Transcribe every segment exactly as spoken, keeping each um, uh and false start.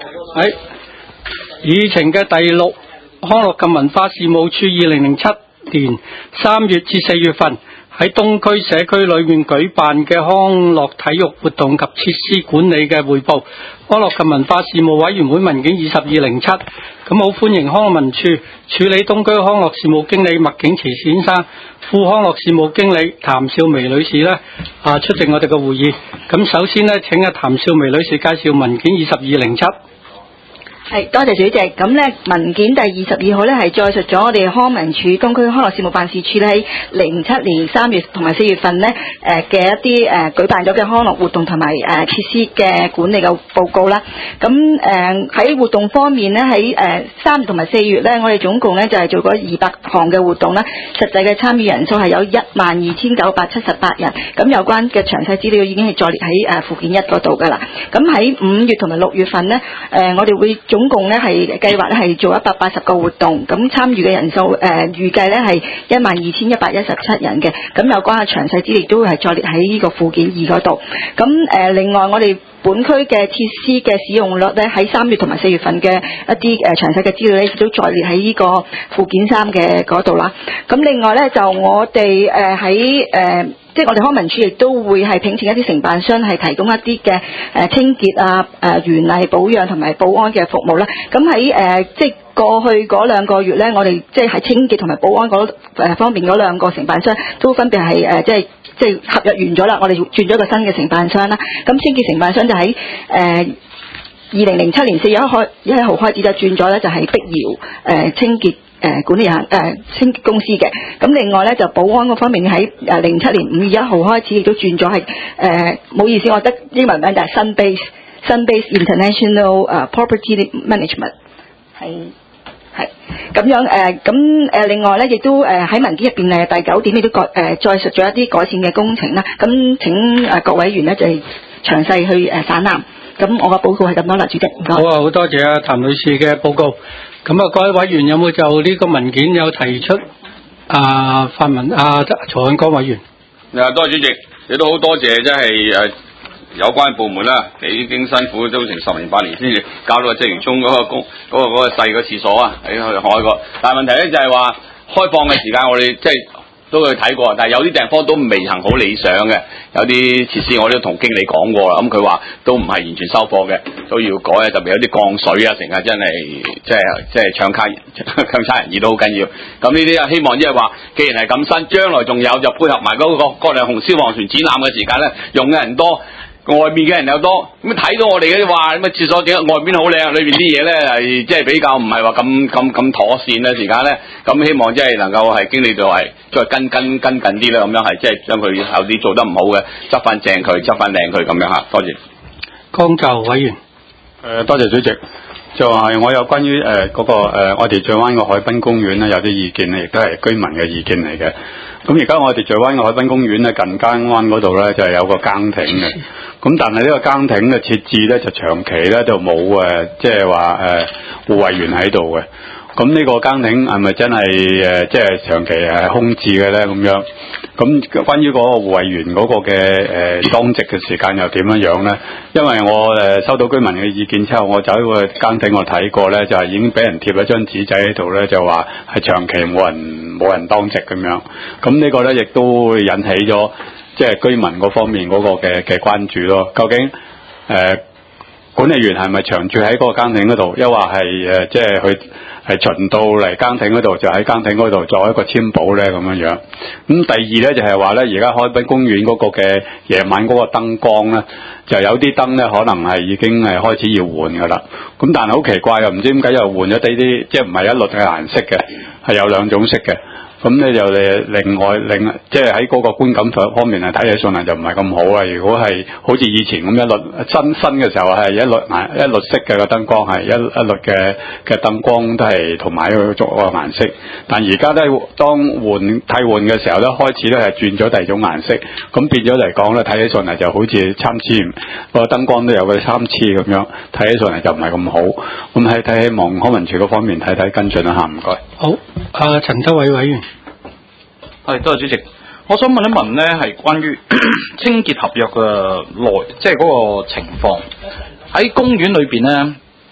喺議程嘅第六，康樂及文化事務處二零零七年三月至四月份喺東區社區裏面舉辦嘅康樂體育活動及設施管理嘅匯報，康樂及文化事務委員會文件二十二零七，咁好歡迎康樂文處處理東區康樂事務經理麥景慈先生、副康樂事務經理譚少薇女士呢啊出席我哋嘅會議。咁首先呢，請阿譚少薇女士介紹文件二十二零七。 係，多謝主席。咁咧文件第二十二號咧係載述咗我哋康文署東區康樂事務辦事處咧喺零七年三月同埋四月份咧誒嘅一啲誒、呃、舉辦咗嘅康樂活動同埋誒設施嘅管理嘅報告啦。咁誒喺活動方面咧喺誒三月同埋四月咧，我哋總共咧就係、是、做過二百項嘅活動啦。實際嘅參與人數係有一萬二千九百七十八人。咁有關嘅詳細資料已經係載列喺誒附件一嗰度㗎啦。咁喺五月同埋六月份咧，誒、呃、我哋會總共咧係計劃咧係做一百八十個活動，咁參與嘅人數誒預計咧係一萬二千一百一十七人嘅，咁有關嘅詳細資料都會係載列喺呢個附件二嗰度。咁誒、呃、另外我哋本區嘅設施嘅使用率咧喺三月同埋四月份嘅一啲誒詳細嘅資料咧亦都載列喺呢個附件三嘅嗰度啦。咁另外咧就我哋誒喺誒即係我哋康文署亦都會係聘請一啲承辦商係提供一啲嘅誒清潔啊、誒園藝保養同埋保安嘅服務啦。咁喺誒即係過去嗰兩個月咧，我哋即係喺清潔同埋保安嗰誒方面嗰兩個承辦商都分別係誒即係即係合約完咗啦，我哋轉咗一個新嘅承辦商啦。咁清潔承辦商就喺誒二零零七年四月一開一號開始就轉咗咧，就係碧瑤誒清潔。誒、呃、管理人誒、呃、清潔公司嘅。咁另外咧就保安嗰方面喺誒零七年五月一號開始亦都轉咗係誒唔好意思，我覺得英文名就係 Sunbase Sunbase International 誒、uh, Property Management 係係咁樣誒咁誒另外咧亦都誒喺文件入邊誒第九點亦都改誒載述咗一啲改善嘅工程啦。咁請誒各委員咧就係詳細去誒省覽。咁我嘅報告係咁多啦，主席。唔該。 好啊，好多謝啊譚女士嘅報告。咁啊，各位委員有冇就呢個文件有提出啊發問啊曹漢光委員？ 啊，多謝主席，亦都好多謝即係誒有關部門啦，幾經辛苦都成十年八年先至搞到即係鰂魚涌嗰個公嗰、嗰個嗰、嗰個細個廁所啊喺去海個。但係問題咧就係話開放嘅時間我哋即係都去睇過，但係有啲地方都未行好理想嘅，有啲設施我都同經理講過啦，咁佢話都唔係完全收貨嘅，都要改啊，特別有啲降水啊，成日真係即係即係搶卡搶差人意都好緊要。咁呢啲啊，希望即係話，既然係咁新，將來仲有就配合埋嗰、嗰個嗰輛紅消防船展覽嘅時間咧，用嘅人多。外面嘅人又多，咁睇到我哋嗰啲話咁啊廁所整外面好靚，裏邊啲嘢咧係即係比較唔係話咁咁咁妥善嘅時間咧，咁希望即係能夠係經理就係再跟跟跟緊啲啦，咁樣係即係將佢有啲做得唔好嘅執翻正佢，執翻靚佢咁樣嚇。多謝。 江就委員。誒、 呃，多謝主席。就係我有關於誒嗰個誒、呃、我哋荃灣個海濱公園咧有啲意見咧，亦都係居民嘅意見嚟嘅。咁而家我哋荃灣個海濱公園咧近間灣嗰度咧就係、是、有個更亭嘅。咁但係呢個更亭嘅設置咧就長期咧就冇誒，即係話誒護衛員喺度嘅。咁呢個更亭係咪真係誒即係長期係空置嘅咧？咁樣咁關於嗰個護衛員嗰個嘅誒、呃、當值嘅時間又點樣樣咧？因為我誒、呃、收到居民嘅意見之後，我走去個更亭我睇過咧，就係、是、已經俾人貼咗張紙仔喺度咧，就話係長期冇人冇人當值咁樣。咁呢個咧亦都會引起咗即係居民嗰方面嗰個嘅嘅關注咯。究竟誒、呃、管理員係咪長住喺嗰個更亭嗰度，抑或係誒即係去？係巡到嚟更亭嗰度，就喺更亭嗰度作一個簽保咧咁樣樣。咁第二咧就係話咧，而家海濱公園嗰個嘅夜晚嗰個燈光咧，就有啲燈咧可能係已經係開始要換噶啦。咁但係好奇怪又唔知點解又換咗啲啲，即係唔係一律嘅顏色嘅，係有兩種色嘅。咁咧就誒另外另即係喺嗰個觀感方面係睇起上嚟就唔係咁好啊！如果係好似以前咁一律新新嘅時候係一律顏一律色嘅個燈光係一一律嘅嘅燈光都係同埋個作個顏色，但而家咧當換替換嘅時候咧開始咧係轉咗第二種顏色，咁變咗嚟講咧睇起上嚟就好似參差個燈光都有個參差咁樣，睇起上嚟就唔係咁好。咁喺睇希望康文署嗰方面睇睇跟進一下，唔該。 好，阿陳德偉委員。 係，多謝主席。我想問一問咧，係關於清潔合約嘅內，即係嗰個情況喺公園裏邊咧。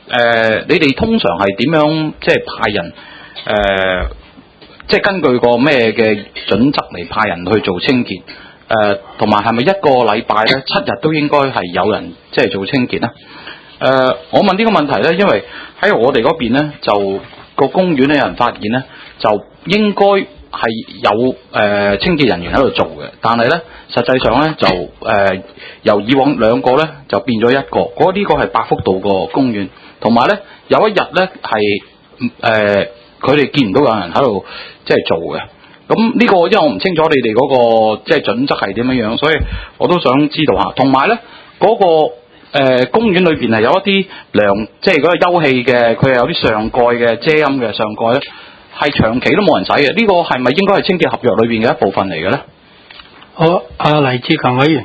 呃，你哋通常係點樣即係派人誒、呃，即係根據個咩嘅準則嚟派人去做清潔？誒、呃，同埋係咪一個禮拜咧七日都應該係有人即係做清潔咧？誒、呃，我問呢個問題咧，因為喺我哋嗰邊咧，就個公園咧有人發現咧，就應該係有誒、呃、清潔人員喺度做嘅，但係咧實際上咧就誒、呃、由以往兩個咧就變咗一個，嗰、這、呢個係百福道個公園，同埋咧有一日咧係誒佢哋見唔到有人喺度即係做嘅。咁呢個因為我唔清楚你哋嗰個即係準則係點樣樣，所以我都想知道下。同埋咧嗰個誒、呃、公園裏邊係有一啲涼，即係嗰個休憩嘅，佢係有啲上蓋嘅遮陰嘅上蓋咧，係長期都冇人使嘅。呢、這個係咪應該係清潔合約裏邊嘅一部分嚟嘅咧？ 好，阿黎志強委員。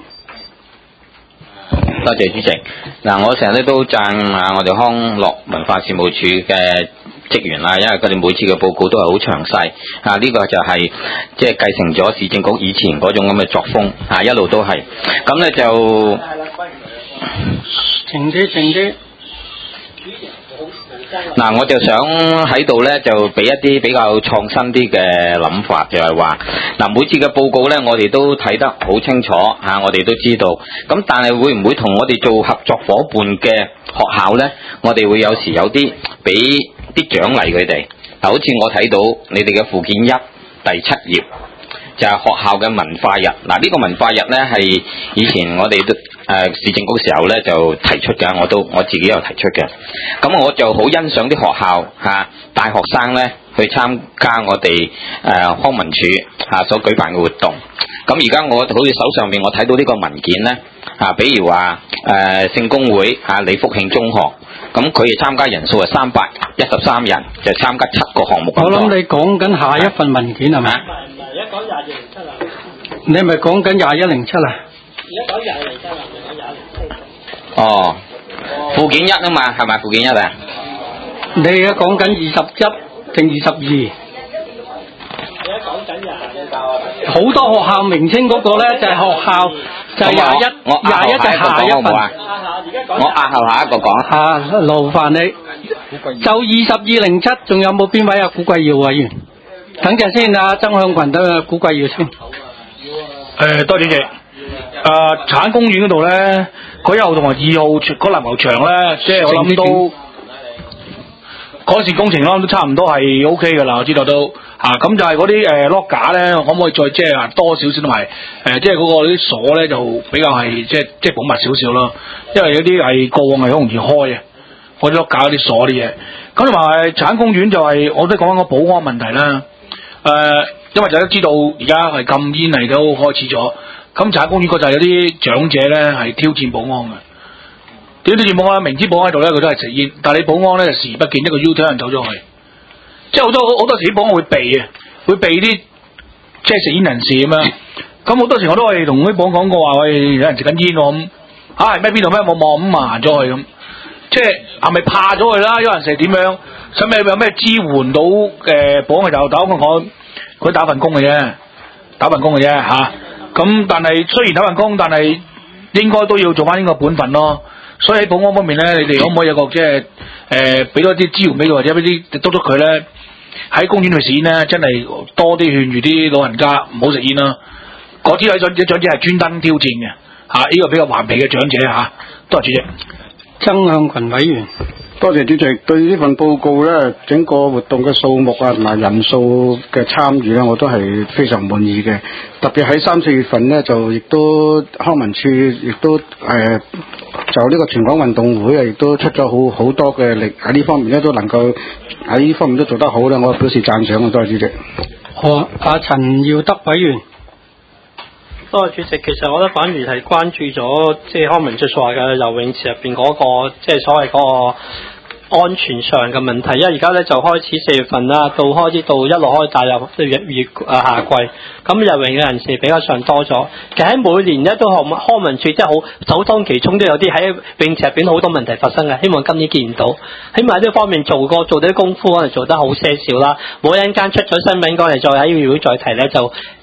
多謝主席。嗱，我成日咧都讚啊，我哋康樂文化事務處嘅職員啦，因為佢哋每次嘅報告都係好詳細啊！呢、這個就係即係繼承咗市政局以前嗰種咁嘅作風啊，一路都係。咁咧就靜啲，靜啲。 嗱，我就想喺度咧就俾一啲比較創新啲嘅諗法，就係話嗱，每次嘅報告咧，我哋都睇得好清楚嚇，我哋都知道。咁但係會唔會同我哋做合作伙伴嘅學校咧，我哋會有時有啲俾啲獎勵佢哋？嗱，好似我睇到你哋嘅附件一第七頁，就係學校嘅文化日。嗱，呢個文化日咧係以前我哋都誒市政局時候咧就提出嘅，我都我自己有提出嘅。咁我就好欣賞啲學校嚇帶學生咧去參加我哋誒、呃、康文署嚇所舉辦嘅活動。咁而家我好似手上面我睇到呢個文件咧嚇、啊，比如話誒聖公會嚇、啊、李福慶中學，咁佢哋參加人數係三百一十三人，就參加七個項目。 我諗你講緊下一份文件係咪？ 唔係，而家講廿二零七啊。 你係咪講緊廿一零七啊？ 而家講廿二零七啊，唔係講廿零七。 哦，附件一啊嘛，係咪附件一啊？ 你而家講緊二十一定二十二？ 而家講緊廿好多學校名稱嗰個咧就係、是、學校就係廿一，廿一就下一份。 我押後下一個講。 啊，勞煩你。就二十二零七，仲有冇邊位啊？古貴耀委員。等陣先啊，曾向群等啊，古貴耀先。誒、 呃，多謝主席。誒、呃，橙公園嗰度咧，嗰一號同埋二號嗰籃球場咧，即係我諗都改善工程咯，都差唔多係 O K 噶啦，我知道都嚇。咁、啊、就係嗰啲誒 lock 架咧，可唔可以再即係多少少同埋誒，即係嗰個啲鎖咧就比較係即係即係保密少少咯，因為有啲係過往係好容易開嘅，嗰啲 lock 架嗰啲鎖啲嘢。咁同埋橙公園就係、是、我都講緊個保安問題啦。誒、呃，因為大家都知道而家係禁煙嚟都開始咗，咁橙公園嗰就係有啲長者咧係挑戰保安嘅。點挑戰保安？明知保安喺度咧，佢都係食煙，但係你保安咧就視而不見，一個 U turn 走咗去。即係好多好多時啲保安會避啊，會避啲即係食煙人士咁樣。咁好多時我都係同啲保安講過話，喂，有人食緊煙喎咁，啊咩邊度咩望望咁行咗去咁。即係係咪怕咗佢啦？有人食點樣？使咩有咩支援到誒、呃、保安嘅就打我講，佢打份工嘅啫，打份工嘅啫嚇。咁、啊、但係雖然打份工，但係應該都要做翻呢個本分咯。所以喺保安方面咧，你哋可唔可以有個即係誒俾多啲支援俾佢，或者俾啲督督佢咧？喺公園去食煙咧，真係多啲勸住啲老人家唔好食煙啦。嗰啲位長長者係專登挑戰嘅嚇，呢、啊這個比較頑皮嘅長者嚇。多謝主席。 曾向群委員。 多謝主席，對呢份報告咧，整個活動嘅數目啊同埋人數嘅參與咧，我都係非常滿意嘅。特別喺三四月份咧，就亦都康文署亦都誒、呃、就呢個全港運動會啊，亦都出咗好好多嘅力喺呢方面咧，都能夠喺呢方面都做得好咧，我表示讚賞啊！多謝主席。 好啊，阿陳耀德委員。 多謝主席，其實我覺得反而係關注咗即係康文署所話嘅游泳池入邊嗰個即係所謂嗰個安全上嘅問題，因為而家咧就開始四月份啦，到開始到一路開大入月月啊夏季，咁游泳嘅人士比較上多咗。其實喺每年咧都康康文署即係好首當其衝都有啲喺泳池入邊好多問題發生嘅，希望今年見唔到。起碼呢方面做過做啲功夫，可能做得好些少啦。冇一陣間出咗新聞，我哋再喺議會再提咧就。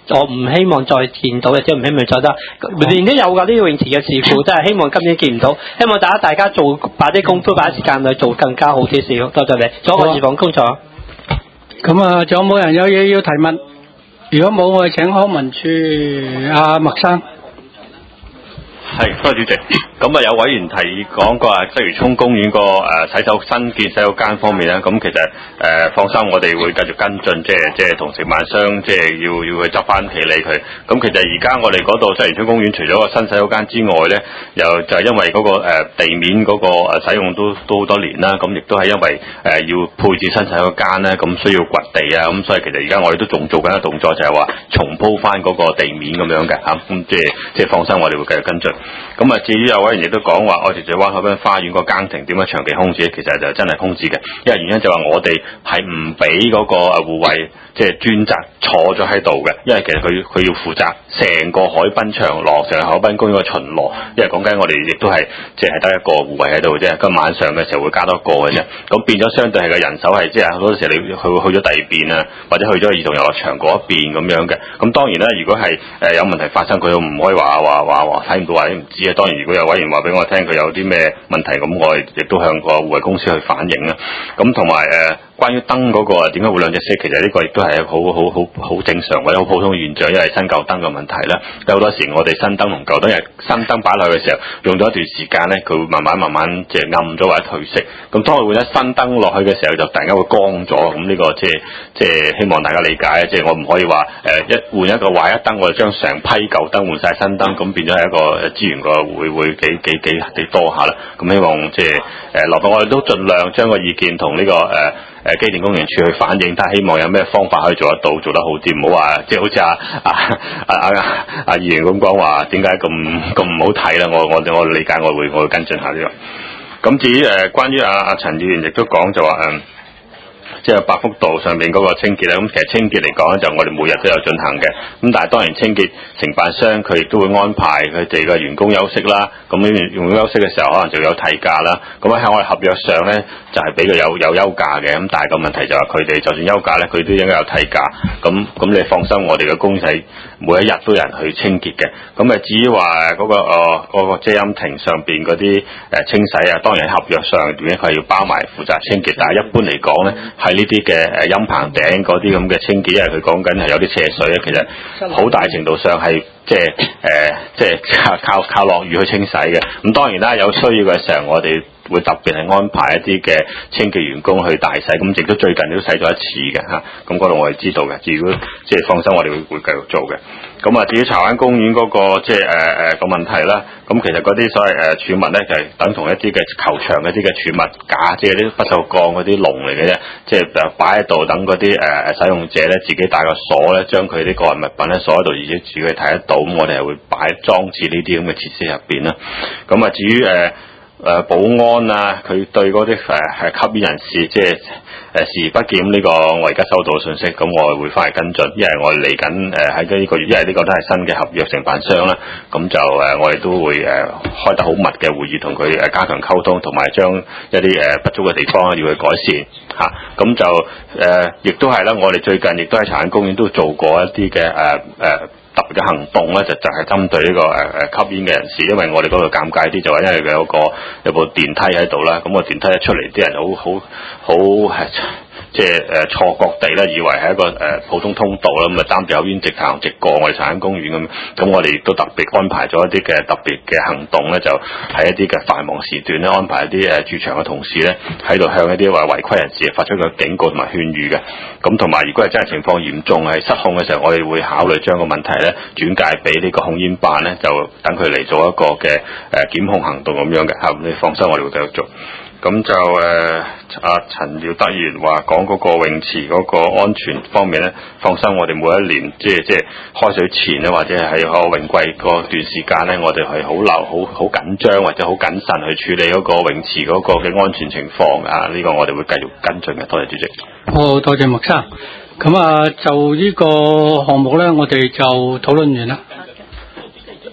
我唔希望再見到嘅，即係唔希望再得年都有㗎呢個泳池嘅事故，真係希望今年見唔到，希望大家大家做擺啲功夫，擺啲時間去做更加好啲事。多謝你，做一個預防工作。 咁啊，仲有冇人有嘢要提問？如果冇，我哋請康文署阿麥生。 係，多謝主席。咁啊，有委員提講過啊，鰂魚涌公園個誒洗手新建洗手間方面咧，咁其實誒、呃、放心，我哋會繼續跟進，即係即係同承辦商即係要要去執翻企理佢。咁其實而家我哋嗰度鰂魚涌公園除咗個新洗手間之外咧，又就係因為嗰、那個、呃、地面嗰個誒使用都都好多年啦，咁亦都係因為誒、呃、要配置新洗手間咧，咁需要掘地啊，咁所以其實而家我哋都仲做緊一個動作，就係話重鋪翻嗰個地面咁樣嘅嚇，咁即係即係放心，我哋會繼續跟進。咁啊，至於有位人亦都講話，我哋住灣海濱花園個更亭點解長期空置？其實就真係空置嘅，因為原因就話我哋係唔俾嗰個護衛即係專責坐咗喺度嘅，因為其實佢佢要負責成個海濱長廊、成個海濱公園個巡邏，因為講緊我哋亦都係即係得一個護衛喺度啫，咁晚上嘅時候會加多一個嘅啫，咁變咗相對係個人手係即係好多時你去去咗第二邊啊，或者去咗兒童遊樂場嗰一邊咁樣嘅，咁當然啦，如果係誒有問題發生，佢都唔可以話話話話睇唔到或者唔知啊。當然，如果有委員話俾我聽佢有啲咩問題，咁我亦都向個護衛公司去反映啦。咁同埋誒。關於燈嗰個點解會兩隻色，其實呢個亦都係好好好好正常或者好普通嘅現象，因為新舊燈嘅問題啦。有好多時我哋新燈同舊燈，因為新燈擺落去嘅時候，用咗一段時間咧，佢會慢慢慢慢即係暗咗或者褪色。咁當佢換咗新燈落去嘅時候，就突然間會光咗。咁呢個即係即係希望大家理解，即係我唔可以話誒一換一個壞一燈，我就將成批舊燈換晒新燈，咁變咗係一個資源個會會幾幾幾幾多下啦。咁希望即係誒落到我哋都盡量將個意見同呢個誒。呃誒機電工程署去反映，睇下希望有咩方法可以做得到，做得好啲，唔好話即係好似阿阿阿阿阿議員咁講話，點解咁咁唔好睇啦？我我我理解，我會我會跟進下呢個。咁至於誒、呃、關於阿阿陳議員亦都講就話誒。嗯即係百福道上面嗰個清潔咧，咁其實清潔嚟講咧，就我哋每日都有進行嘅。咁但係當然清潔承辦商佢亦都會安排佢哋嘅員工休息啦。咁呢邊員工休息嘅時候，可能就有替假啦。咁喺我哋合約上咧，就係俾佢有有休假嘅。咁但係個問題就係佢哋就算休假咧，佢都應該有替假。咁咁你放心，我哋嘅公司每一日都有人去清潔嘅。咁啊至於話嗰個誒嗰個遮陰亭上邊嗰啲誒清洗啊，當然喺合約上邊佢係要包埋負責清潔。但係一般嚟講咧，係呢啲嘅誒陰棚頂嗰啲咁嘅清潔，因為佢講緊係有啲斜水咧，其實好大程度上係即係誒即係靠靠靠落雨去清洗嘅。咁當然啦，有需要嘅時候，我哋會特別係安排一啲嘅清潔員工去大洗。咁亦都最近都洗咗一次嘅嚇。咁嗰度我哋知道嘅，如果即係放心，我哋會會繼續做嘅。咁啊，至於柴灣公園嗰、那個即係誒誒個問題啦，咁其實嗰啲所謂誒儲物咧，就係、是、等同一啲嘅球場一啲嘅儲物架，即係啲不鏽鋼嗰啲籠嚟嘅啫，即係誒擺喺度等嗰啲誒使用者咧自己帶個鎖咧，將佢啲個人物品咧鎖喺度，而且自己睇得到。咁我哋係會擺裝置呢啲咁嘅設施入邊啦。咁啊，至於誒。呃誒、呃、保安啊，佢對嗰啲誒係吸煙人士，即係誒視而不見呢、這個，我而家收到嘅信息，咁我會翻嚟跟進，因為我哋嚟緊誒喺呢個月，因為呢個都係新嘅合約承辦商啦，咁就誒、呃、我哋都會誒、呃、開得好密嘅會議，同佢誒加強溝通，同埋將一啲誒、呃、不足嘅地方要去改善嚇，咁、啊、就誒亦、呃、都係啦，我哋最近亦都喺柴灣公園都做過一啲嘅誒誒。呃呃特別嘅行動咧，就就係針對呢個誒誒吸煙嘅人士，因為我哋嗰度尷尬啲，就話因為佢有個有部電梯喺度啦，咁個電梯一出嚟，啲人好好好係即係誒錯覺地咧，以為係一個誒、呃、普通通道啦，咁啊擔住口煙直行直過我哋柴灣公園咁，咁我哋亦都特別安排咗一啲嘅特別嘅行動咧，就喺一啲嘅繁忙時段咧，安排一啲誒駐場嘅同事咧喺度向一啲話違規人士發出個警告同埋勸喻嘅，咁同埋如果係真係情況嚴重係失控嘅時候，我哋會考慮將個問題咧轉介俾呢個控煙辦咧，就等佢嚟做一個嘅誒檢控行動咁樣嘅嚇，你放心，我哋會繼續做。咁就誒阿、呃、陳耀德議員話講嗰個泳池嗰個安全方面咧，放心，我哋每一年即係即係開水前咧，或者係個泳季嗰段時間咧，我哋係好留好好緊張或者好謹慎去處理嗰個泳池嗰個嘅安全情況啊！呢、這個我哋會繼續跟進嘅。多謝主席。 好，多謝麥生。咁啊，就呢個項目咧，我哋就討論完啦。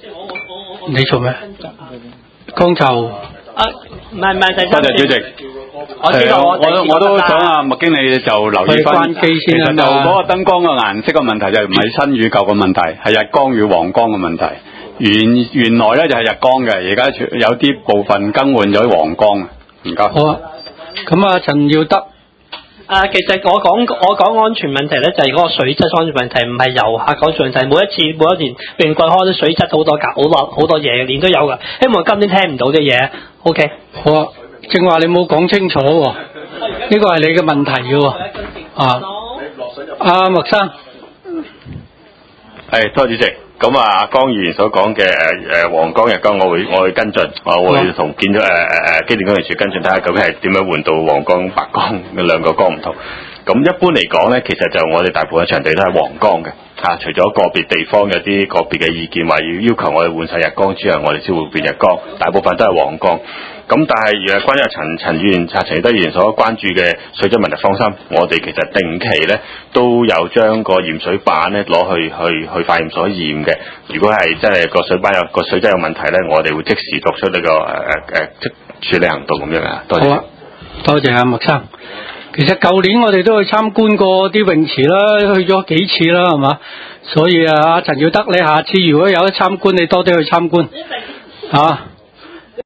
你做咩？剛就。 啊，唔係唔係，第三。 多謝主席。 我知道我我我都想啊，麥經理就留意翻， 關機先啦其實就嗰個燈光嘅顏色嘅問題就唔係新與舊嘅問題，係日光與黃光嘅問題。原原來咧就係日光嘅，而家有啲部分更換咗黃光。唔該。 好啊，咁啊，陳耀德。 啊，其實我講我講安全問題咧，就係嗰個水質安全問題，唔係遊客安全問題。每一次每一年泳季開啲水質好多㗎，好多好多嘢，年都有㗎。希望今年聽唔到啲嘢。OK。 好啊，正話你冇講清楚喎，呢個係你嘅問題嘅喎。啊，阿麥生。 係，多謝主席。咁啊，阿江議員所講嘅誒誒黃光日光，我會我會跟進，我會同建咗誒誒誒機電工程署跟進，睇下究竟係點樣換到黃光白光兩個光唔同。咁一般嚟講咧，其實就我哋大部分場地都係黃光嘅嚇、啊，除咗個別地方有啲個別嘅意見話要要求我哋換晒日光之後，我哋先會變日光，大部分都係黃光。咁但係誒關於阿陳陳議員、陳陳德議員所關注嘅水質問題，放心，我哋其實定期咧都有將個驗水板咧攞去去去化驗所驗嘅。如果係真係個水板有個水質有問題咧，我哋會即時作出呢、這個誒誒誒即處理行動咁樣啊。多謝。 好啊，多謝阿麥生。其實舊年我哋都去參觀過啲泳池啦，去咗幾次啦，係嘛？所以啊，陳耀德，你下次如果有得參觀，你多啲去參觀，啊。